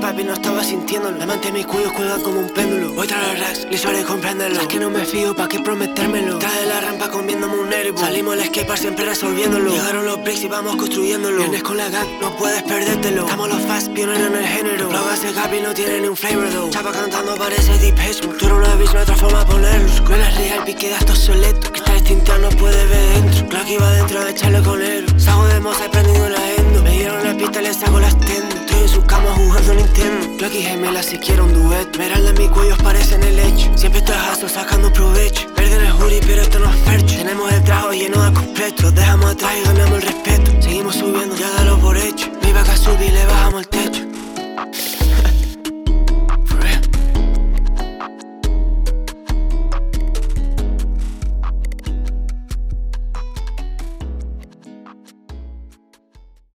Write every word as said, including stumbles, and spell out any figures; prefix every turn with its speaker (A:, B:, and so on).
A: papi no estaba sintiéndolo. La mente en mi cuello cuelga como un péndulo. Voy tras los racks, listo de comprenderlo. Sabes que no me fío, pa' qué prometérmelo. Trae la rampa comiéndome un nervo. Salimos del skatepark siempre resolviéndolo. Llegaron los bricks y vamos construyéndolo. Vienes con la gang, no puedes perdértelo. Estamos los fast, pioneros en el género. Los gas de Gaby no tienen ni un flavor though. Chapa cantando parece Deep Hedgemore. Tú eres una bitch, no hay otra forma de ponerlo. No eres real, pique de estos soletos. Que está distinta, no puede ver dentro. Claro que iba dentro de echarle con él. Salgo de moza y prendiendo la endo. Me dieron la pista y le saco las tendas. Estoy en su cama jugando Nintendo. Clocky gemela si quiero un duet. Meralda en mis cuellos parecen el hecho. Siempre